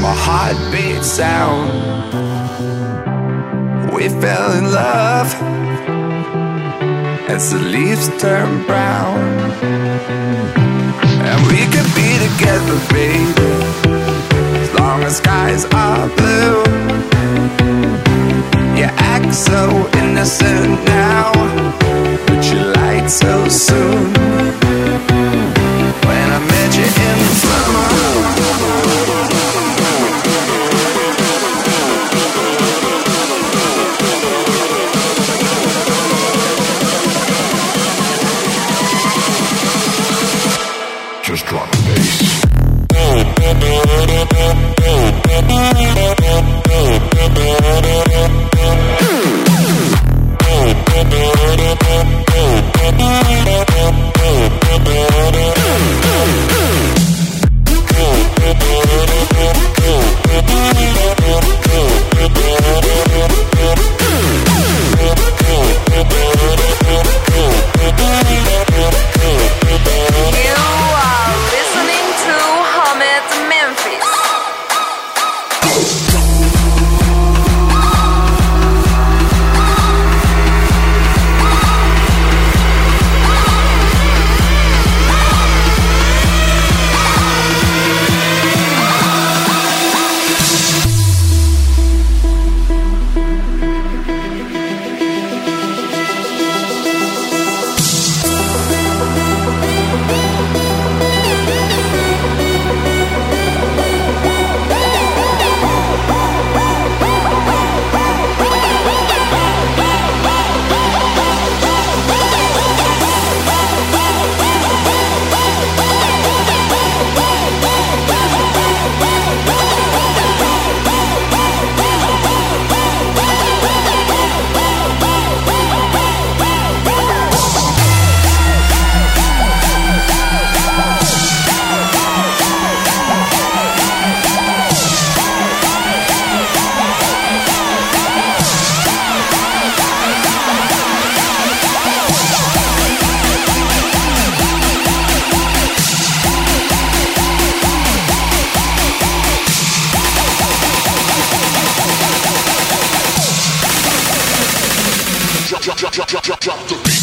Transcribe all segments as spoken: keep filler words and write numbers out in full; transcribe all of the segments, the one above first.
my heartbeat sound. We fell in love as the leaves turn brown. And we could be together, baby, as long as skies are blue. You act so innocent now, but you lied so soon. When I met you in the summer, just drop the bass. Drop, drop, drop, drop, drop, drop the beat.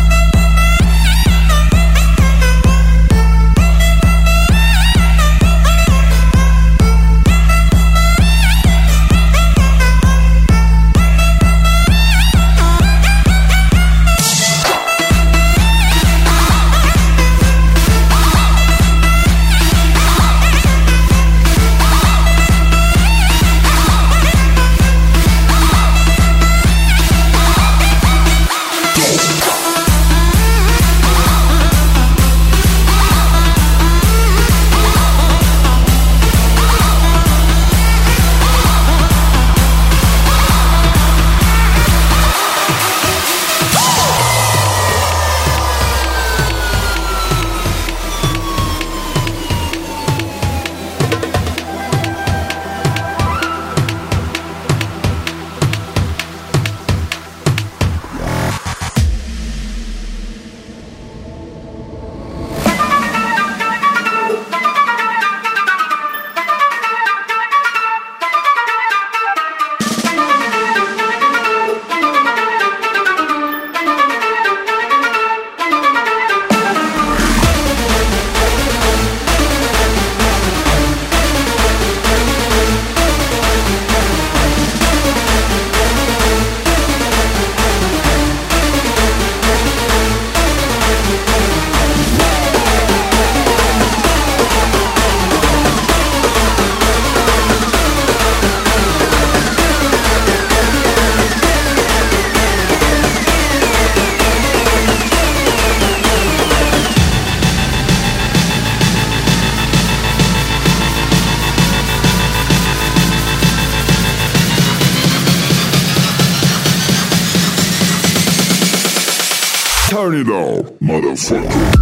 Turn it on, motherfucker.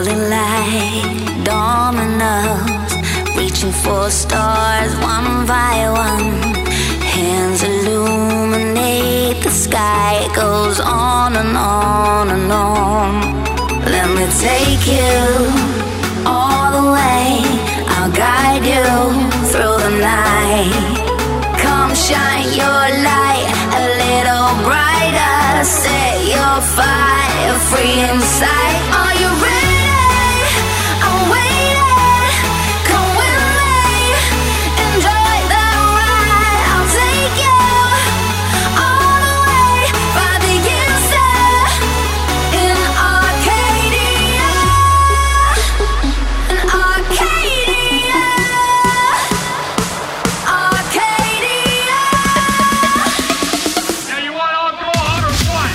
falling like dominoes, reaching for stars one by one. Hands illuminate the sky. It goes on and on and on. Let me take you all the way. I'll guide you through the night. Come shine your light a little brighter. Set your fire free inside. Are you ready? I'm waiting. Come with me. Enjoy the ride. I'll take you all the way by the inside. In Arcadia. In Arcadia. Arcadia. Now you want all go hard or what?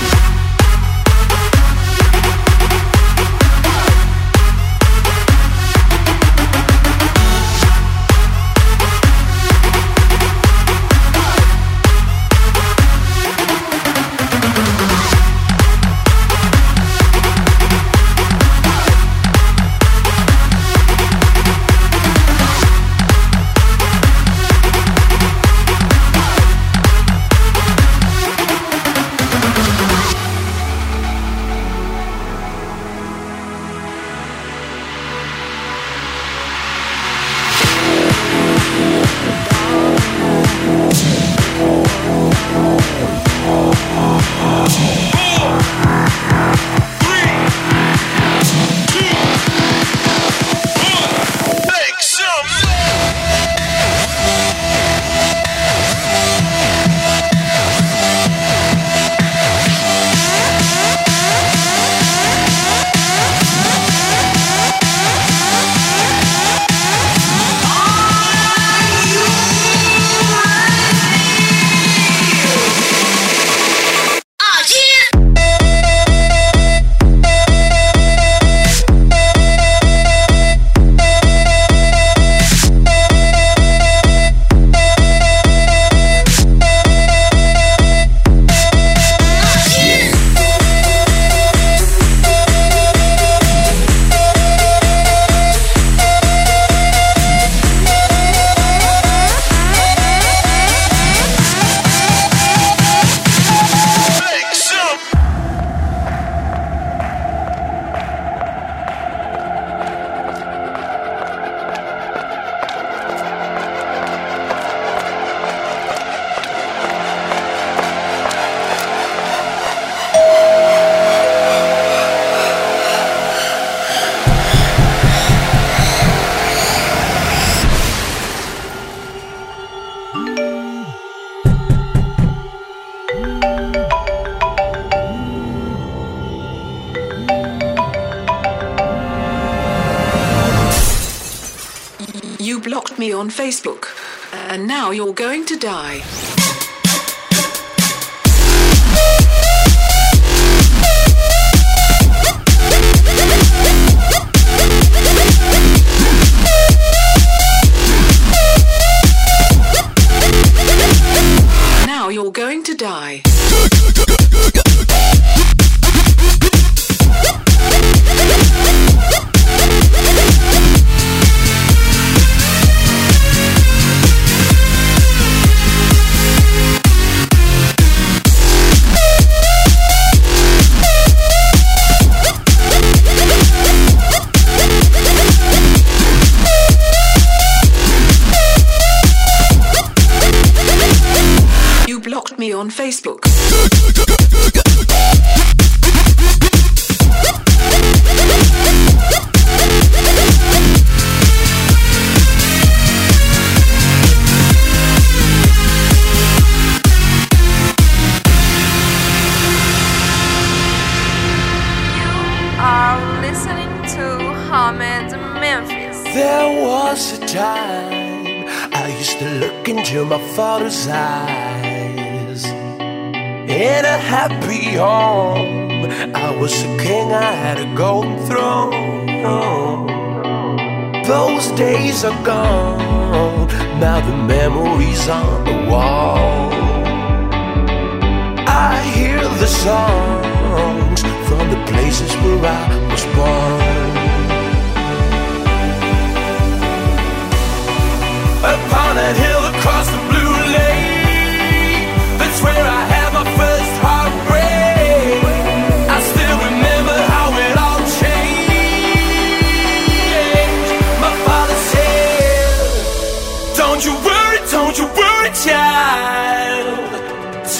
Make some Make some You blocked me on Facebook, and now you're going to die. Now you're going to die. You blocked me on Facebook. Are listening to Hamed Memphis. There was a time I used to look into my father's eyes. In a happy home, I was a king, I had a golden throne. Those days are gone, now the memories on the wall. I hear the songs from the places where I was born.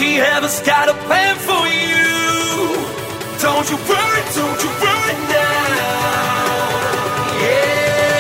See, heaven's got a plan for you. Don't you worry, don't you worry now. Yeah.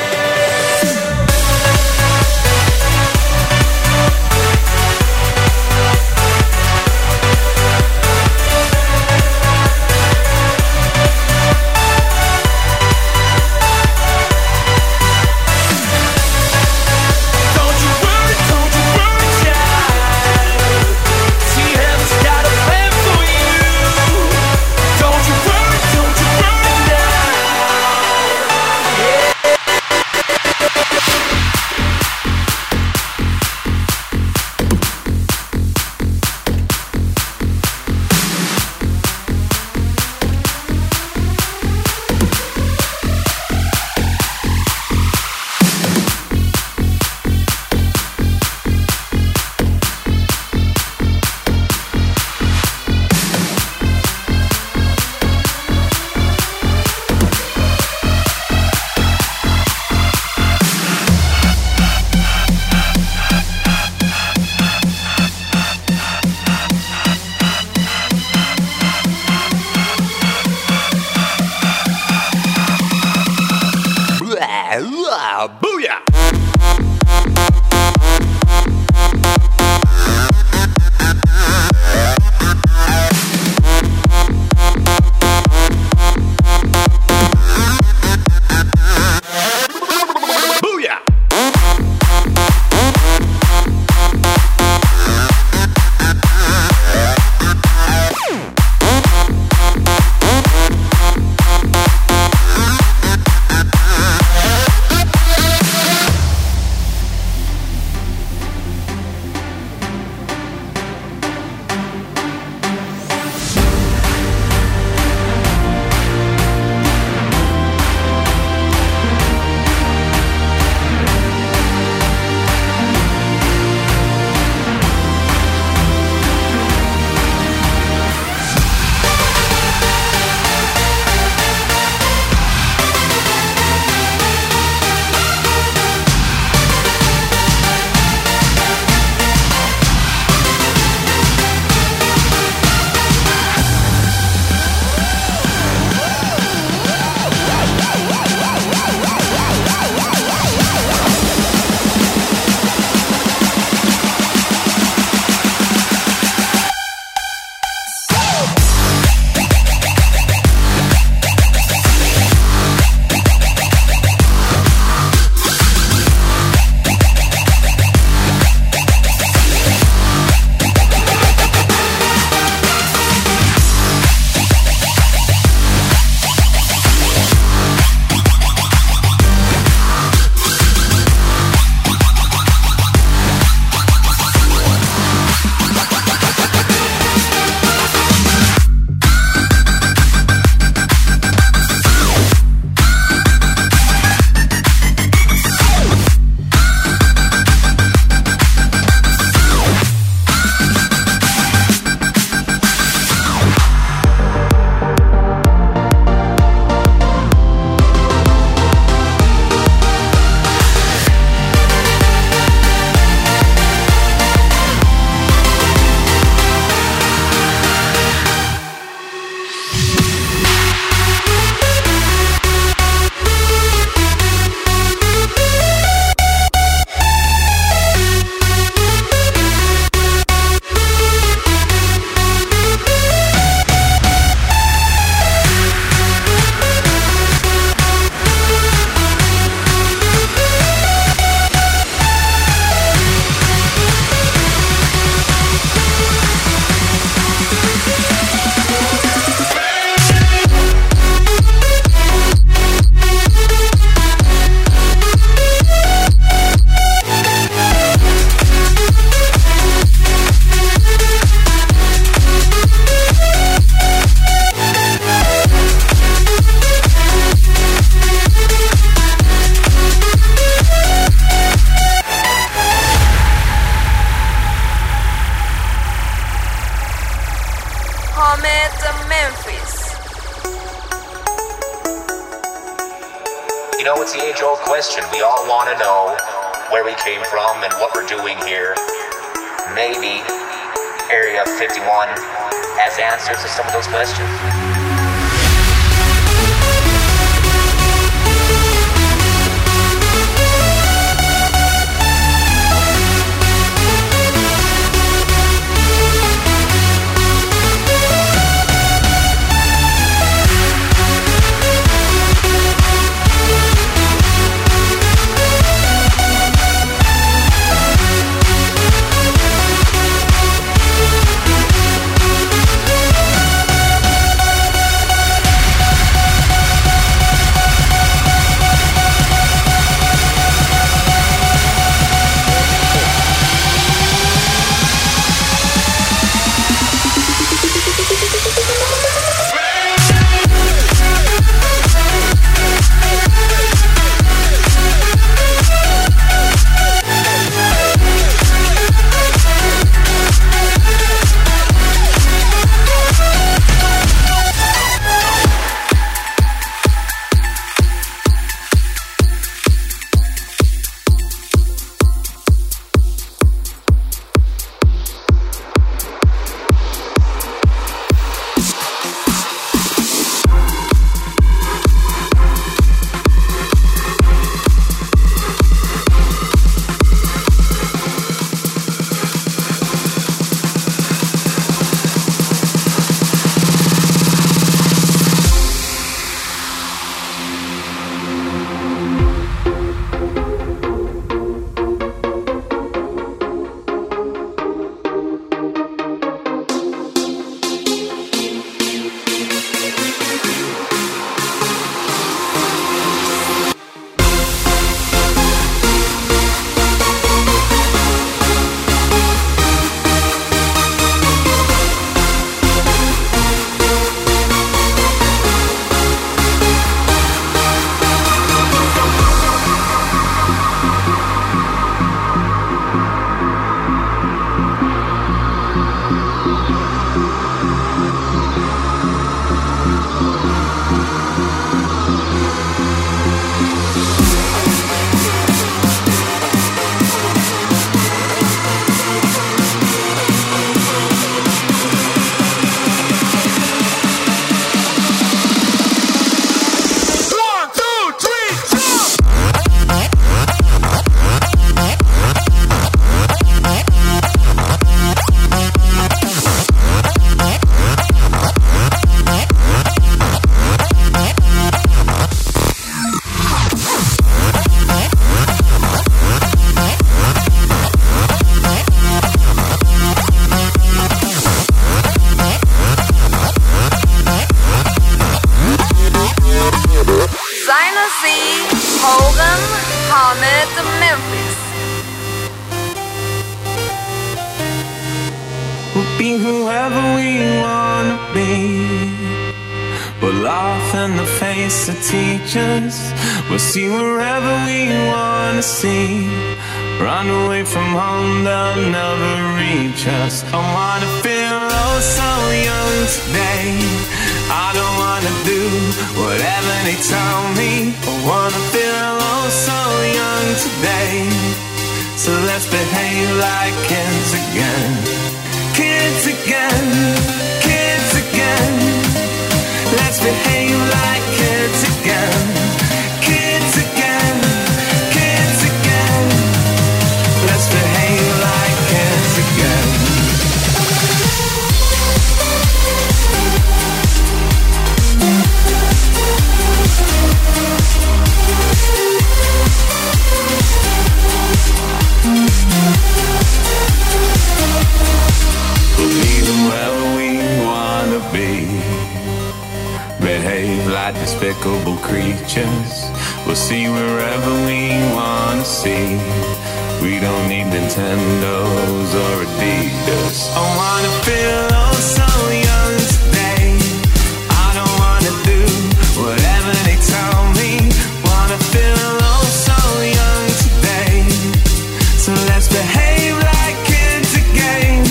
Booyah! You know, it's the age-old question. We all want to know where we came from and what we're doing here. Maybe Area fifty-one has answers to some of those questions. Be whoever we wanna be. We'll laugh in the face of teachers. We'll see wherever we wanna see. Run away from home, they'll never reach us. I wanna feel oh so young today. I don't wanna do whatever they tell me. I wanna feel oh so young today. So let's behave like kids again. Kids again, kids again. Let's behave like kids again. Kids again, kids again. Let's behave like kids again. Whoever we wanna be. Behave like despicable creatures. We'll see wherever we wanna see. We don't need Nintendos or Adidas. I wanna feel oh so young today. I don't wanna do whatever they tell me. Wanna feel oh so young today. So let's behave like kids again.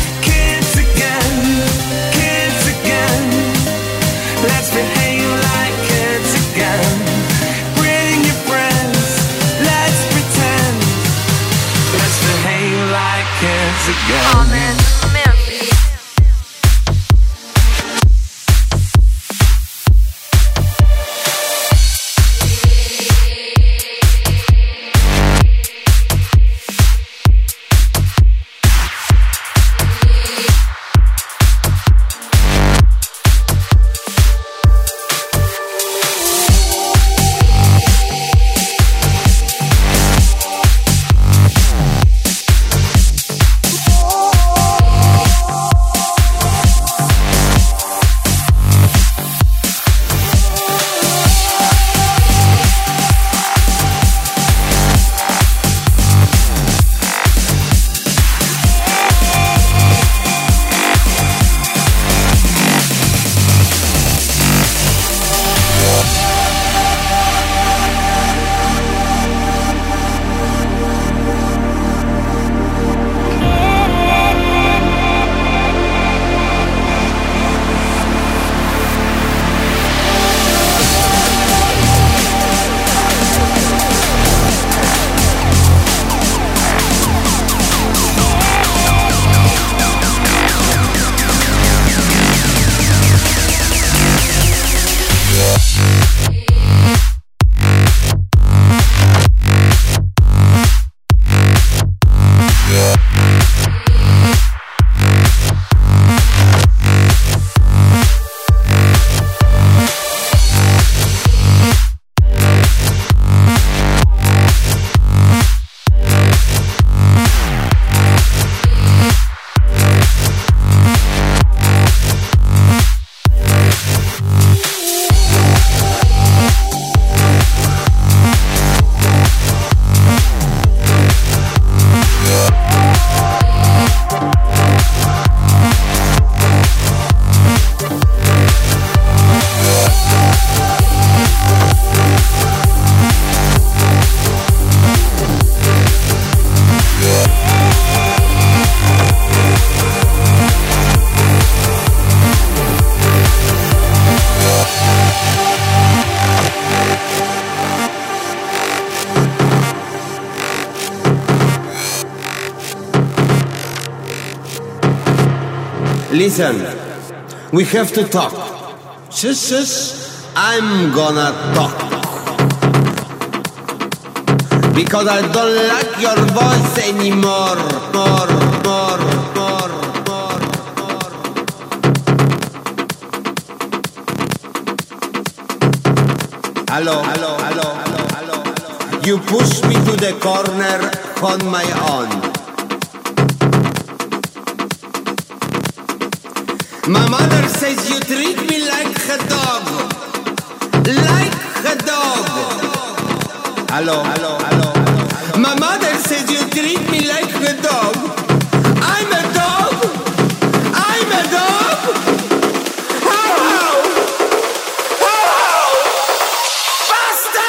Let's behave like kids again. Bring your friends, let's pretend. Let's behave like kids again. Comment Memphis. Listen, we have to talk. Shush, shush, I'm gonna talk. Because I don't like your voice anymore. More, more, more, more, more. Hello, hello, hello, hello, hello, hello. You push me to the corner on my own. My mother says you treat me like a dog. Like a dog. Hello, hello, hello. My mother says you treat me like a dog. I'm a dog. I'm a dog. How? How? Basta!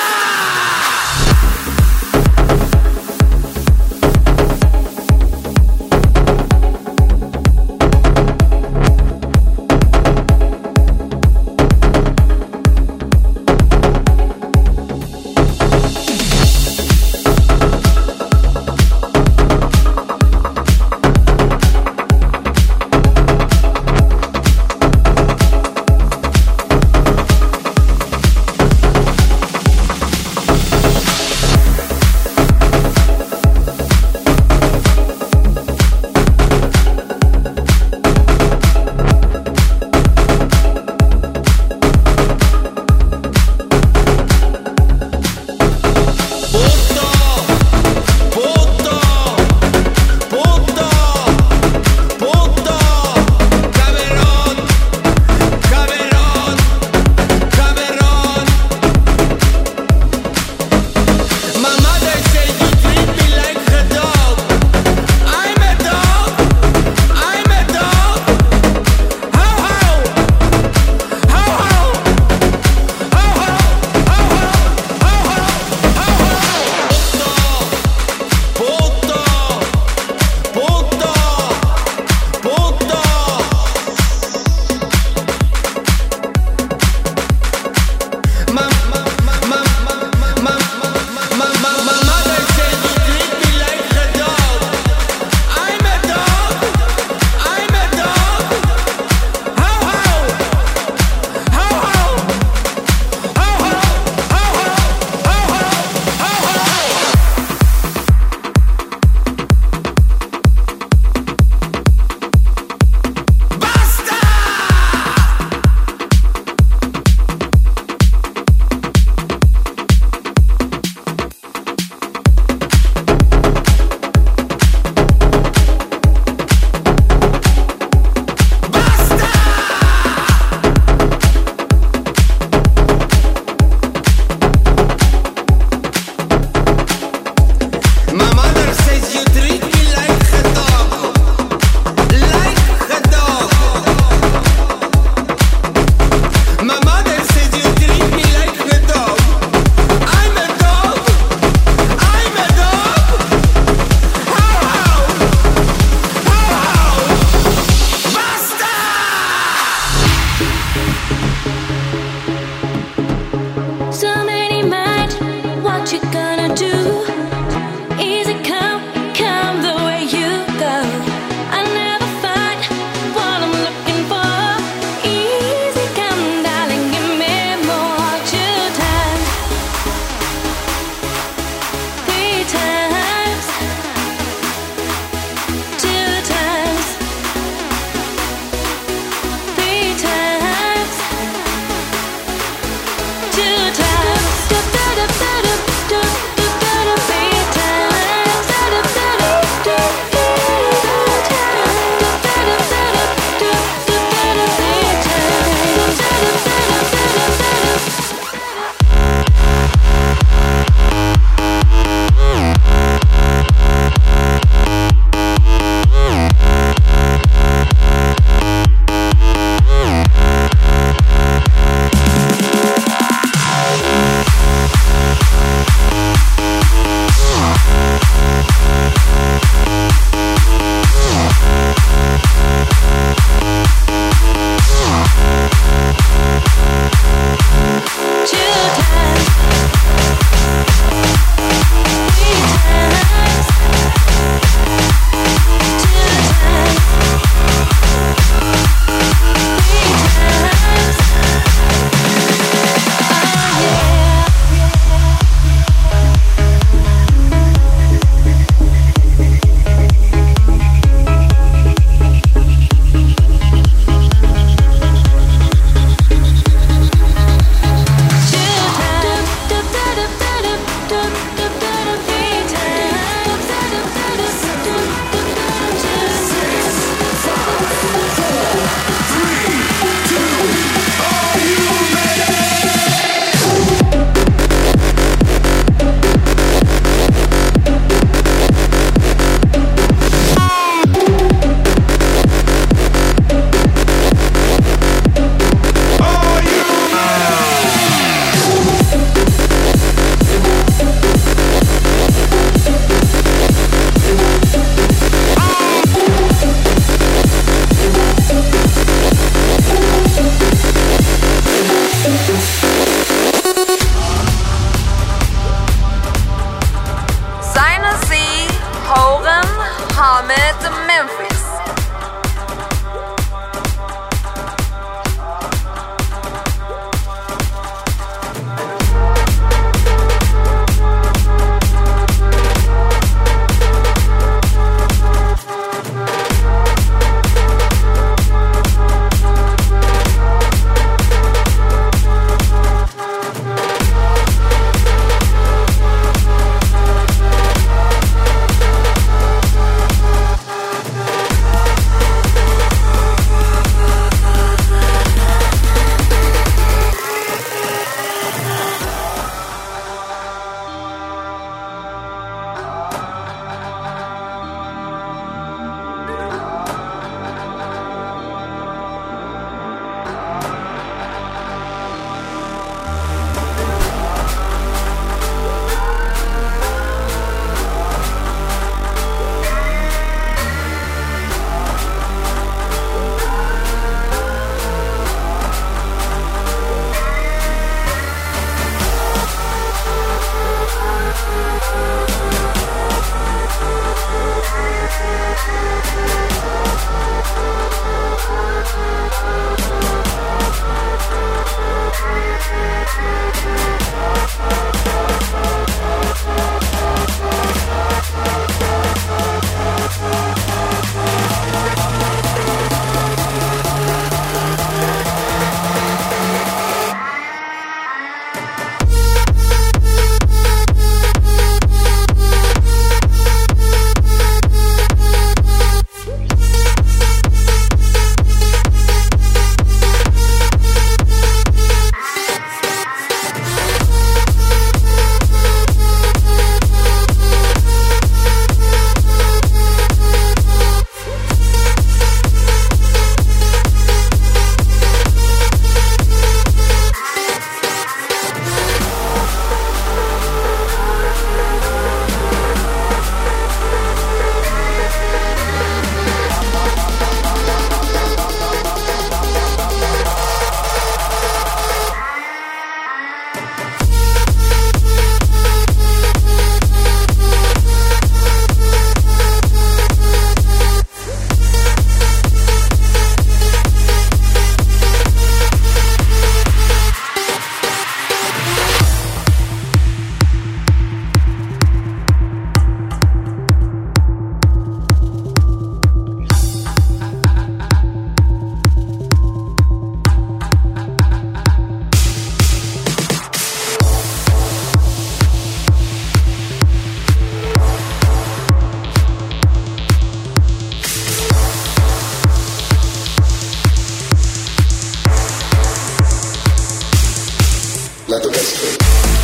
Let the bass play.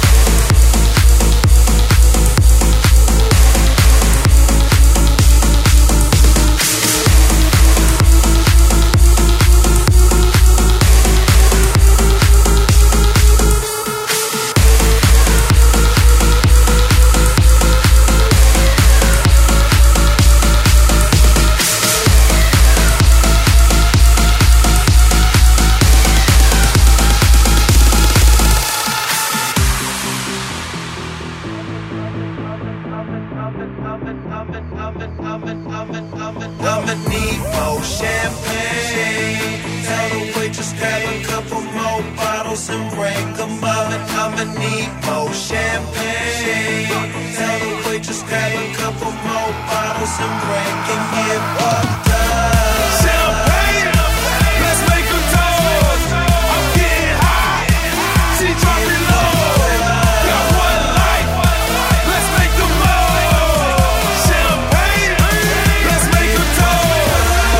I'ma need more champagne. Tell the waitress grab a couple more bottles and bring them up. I'ma need more champagne. Tell the waitress grab a couple more bottles and bring and get fucked up. Champagne, let's make a toast. I'm getting high, she dropping low. Got one life, let's make the most. Champagne, let's make a toast.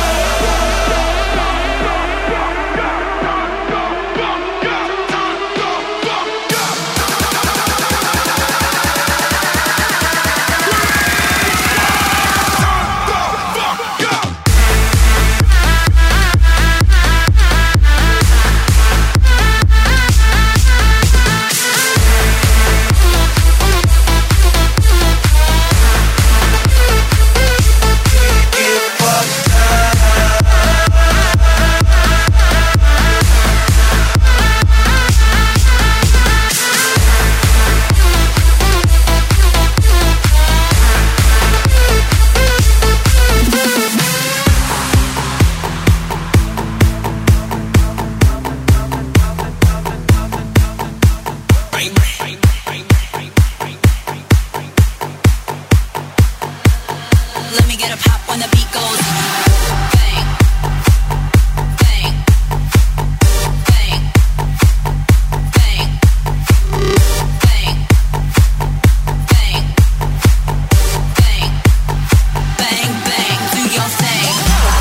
Let me get a pop when the beat goes. Bang, bang, bang, bang, bang, bang, bang, bang, bang, do your thing.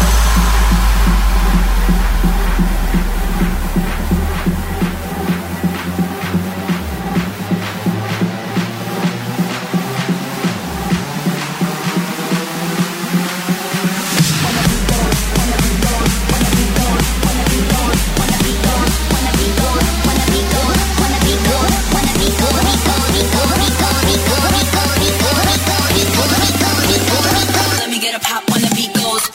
Let me get a pop when the beat goes.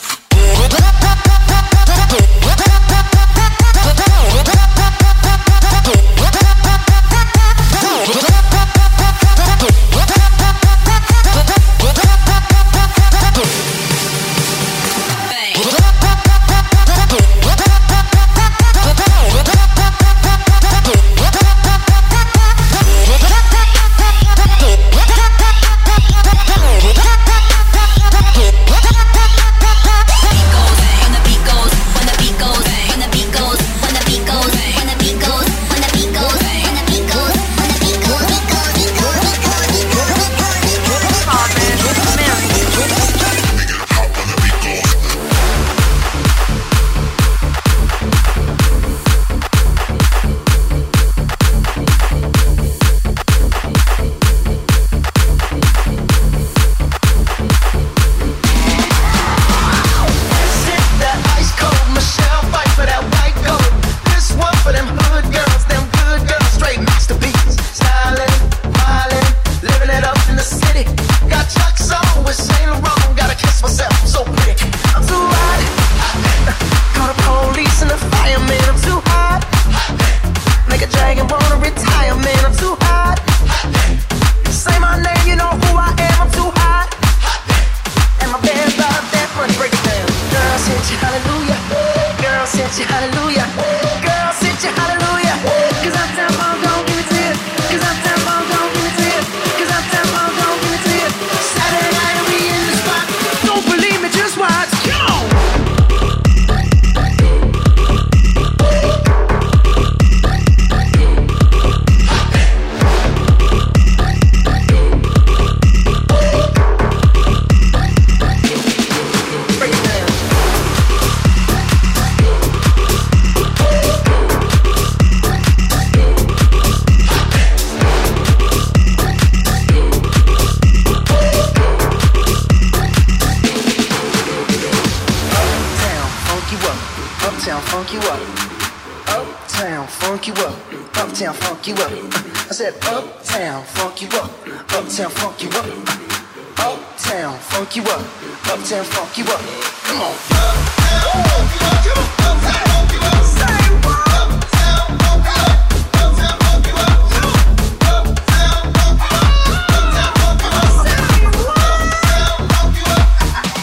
Uptown funk you up. Uptown funk you up. Uptown funk you up. I said uptown funk you up. Uptown funk you up. Uptown funk you up. Uptown funk you up. Come on. Uptown funk you up. Come on. Uptown funk you up. Say what? Uptown funk you up. Uptown funk you up. Uptown funk you up. Uptown funk you up. Say what? Uptown funk you up.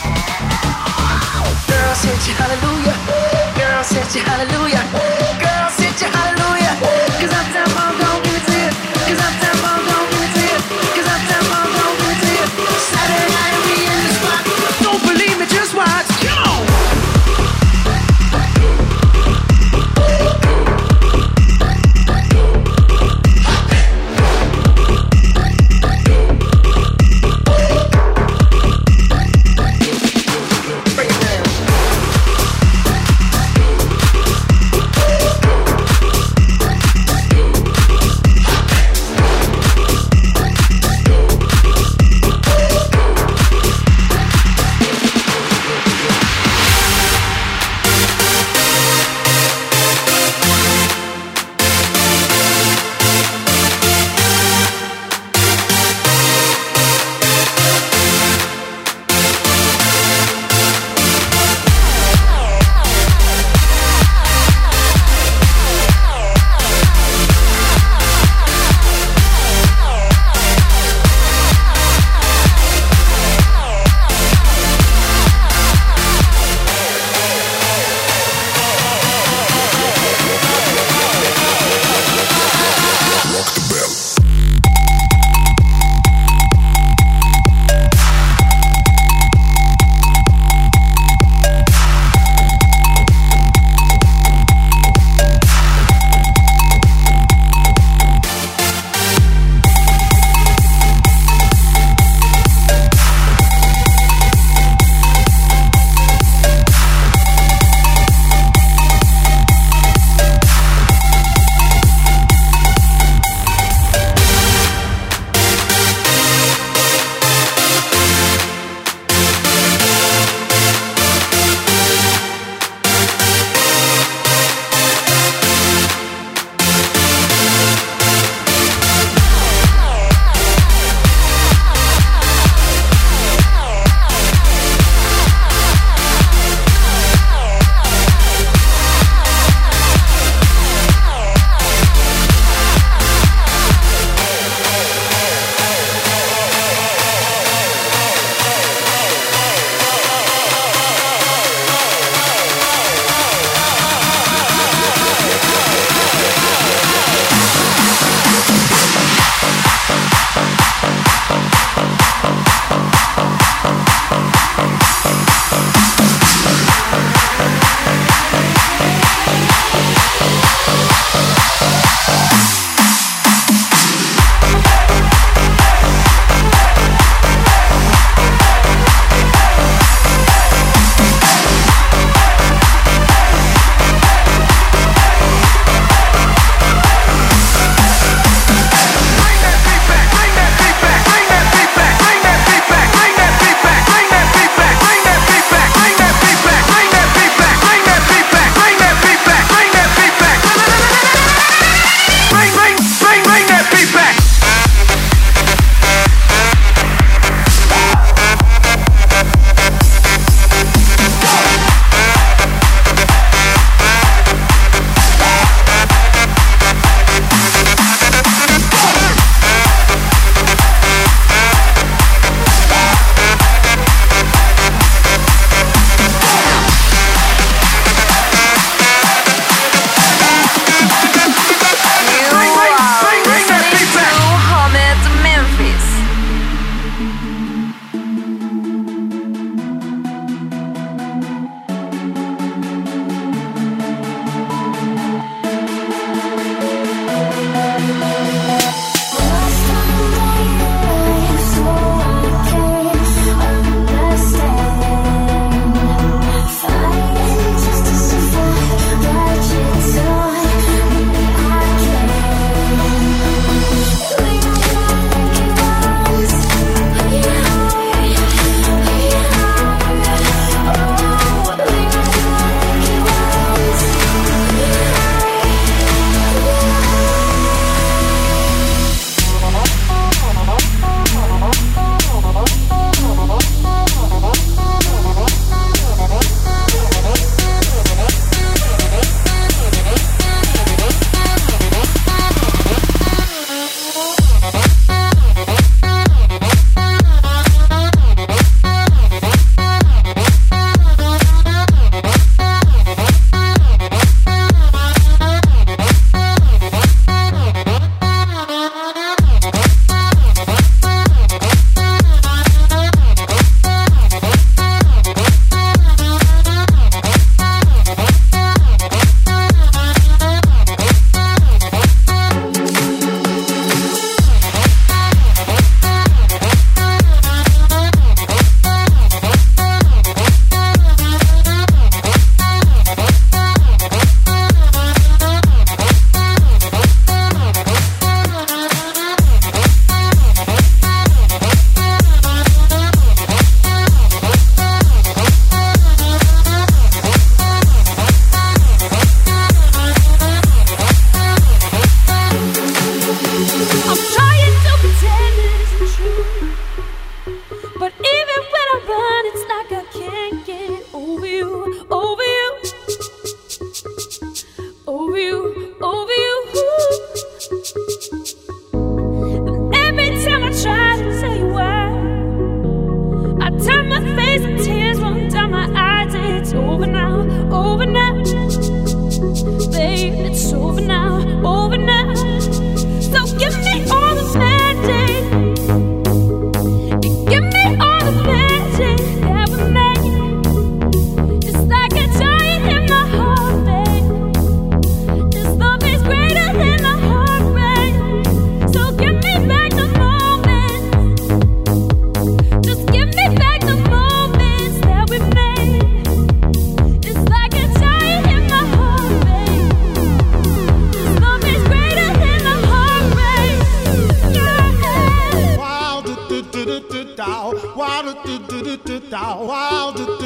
Girls hit you hallelujah. Girls hit you hallelujah. Girls hit you hallelujah. 'Cause uptown funk don't give it to you. 'Cause uptown funk don't give it to you. 'Cause uptown funk don't give it to you. Saturday night we in the spot. Don't believe me, just watch. Come on.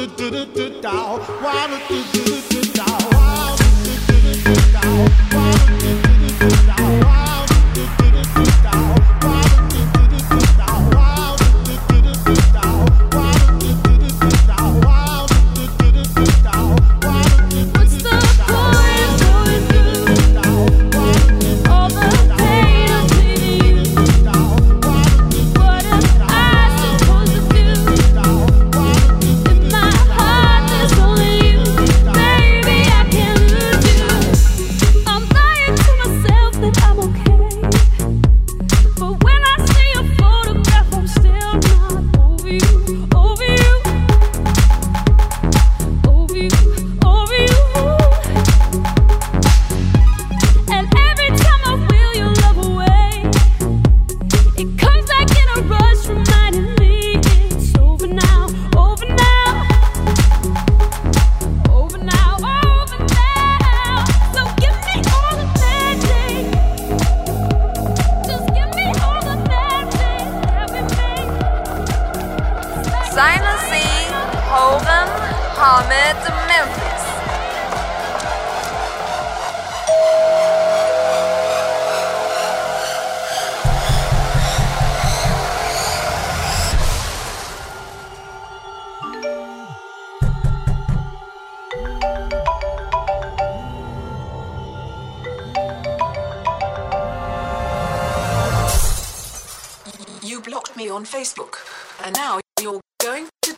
Silencing Hoven Hamed Memphis. You blocked me on Facebook, and now you're going to...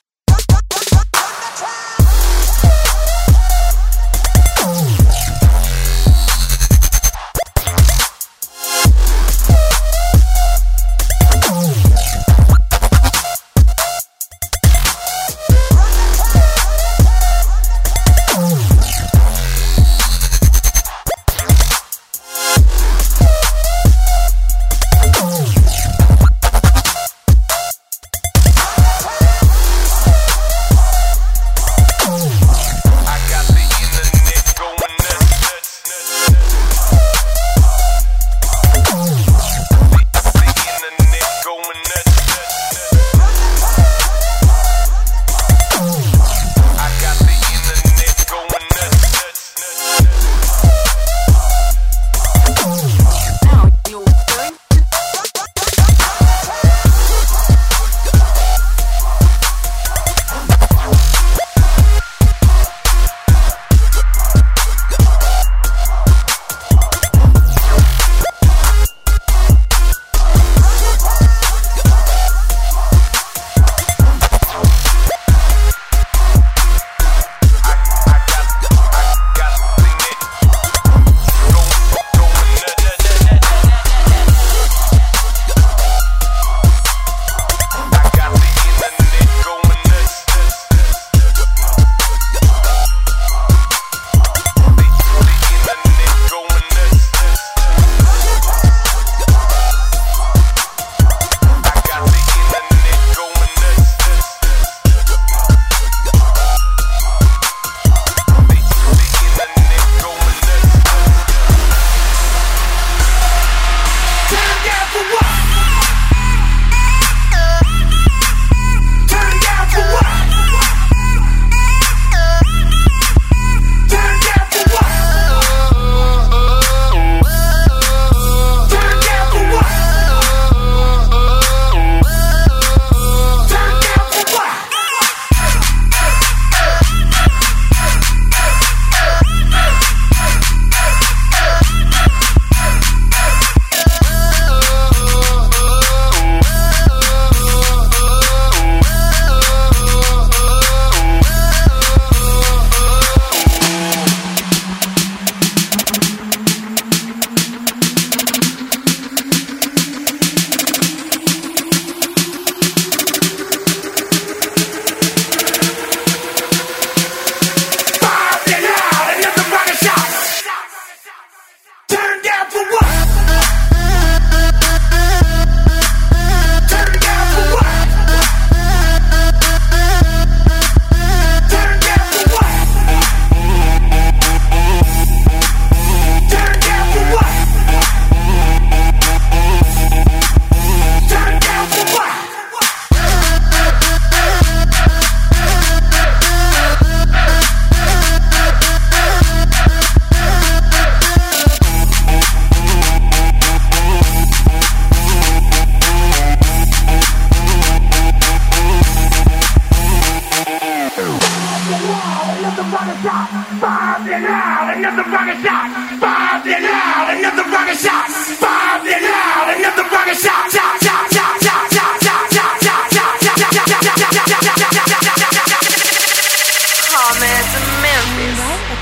another rocket shot. Bombed it out, another rocket shot. Bombed it out, another rocket shot. Shot, shot, shot, shot, shot, shot, shot, shot, shot, shot, shot, shot, shot. Hamed Memphis.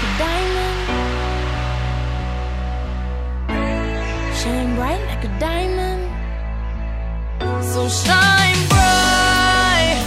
Shine bright like a diamond. So shine bright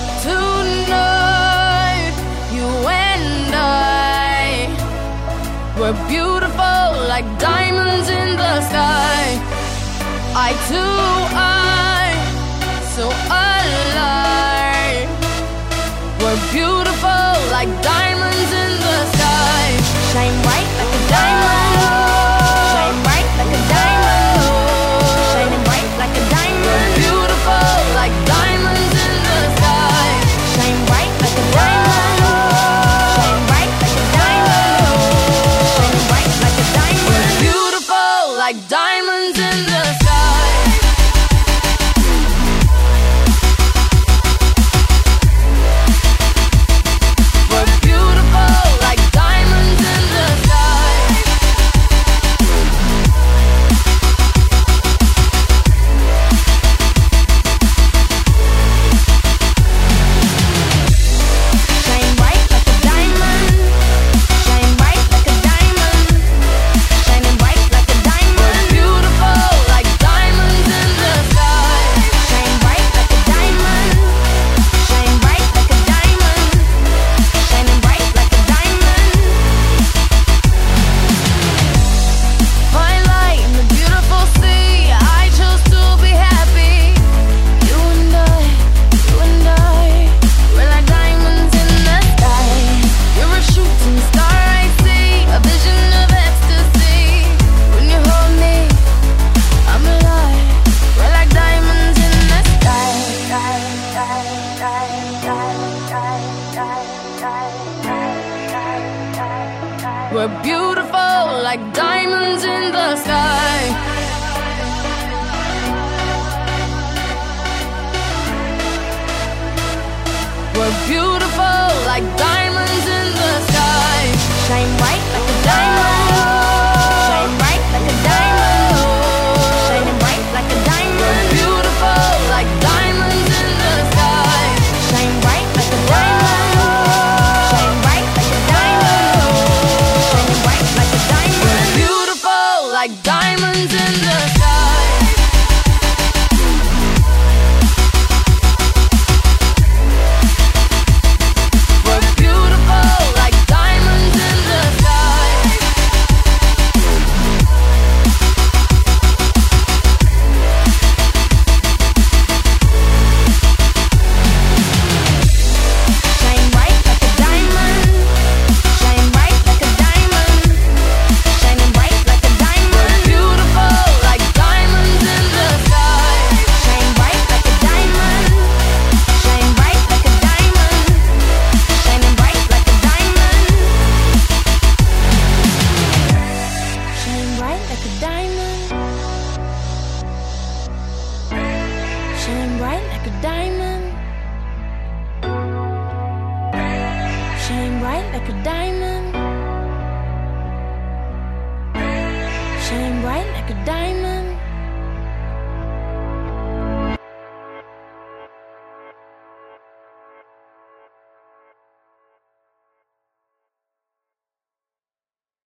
tonight. You and I, we're beautiful like diamonds in the sky. Eye to eye, so alive. We're beautiful like diamonds in the sky. Shine bright like a diamond. Shine bright like a diamond. Shining bright like a diamond. Beautiful like diamonds in the sky. Shine bright like a diamond. Shine bright like a diamond. Shining bright like a diamond. Beautiful like diamonds in the sky. We're beautiful like diamonds in the sky. Shine bright like a diamond. Shine bright like a diamond. Shining bright like a diamond. Beautiful like diamonds in the sky. Shine bright like a diamond. Shine bright like a diamond. Shining bright like a diamond. Fine light in the beautiful sea. I chose to be happy. You and I, you and I, we're like diamonds in the sky. You're a shooting star I see, a vision of ecstasy. When you hold me, I'm alive. We're like diamonds in the sky. We're beautiful like diamonds in the sky. We're beautiful like diamonds in the sky. Shine bright like a diamond. Shine bright like a diamond. Shining bright like a diamond. Beautiful like diamonds in the sky. Shine bright like a diamond. Shine bright like a diamond. Shining bright like a diamond. Beautiful like diamonds in the sky. We're beautiful like diamonds in the sky. Shine bright like a diamond. Shine bright like a diamond. Shining bright like a diamond. Beautiful like diamonds in the sky. Shine bright like a diamond. Shine bright like a diamond. Shining bright like a diamond. Shine bright like a diamond. Shine bright like a diamond. Shine bright like a diamond. Shine bright like a diamond.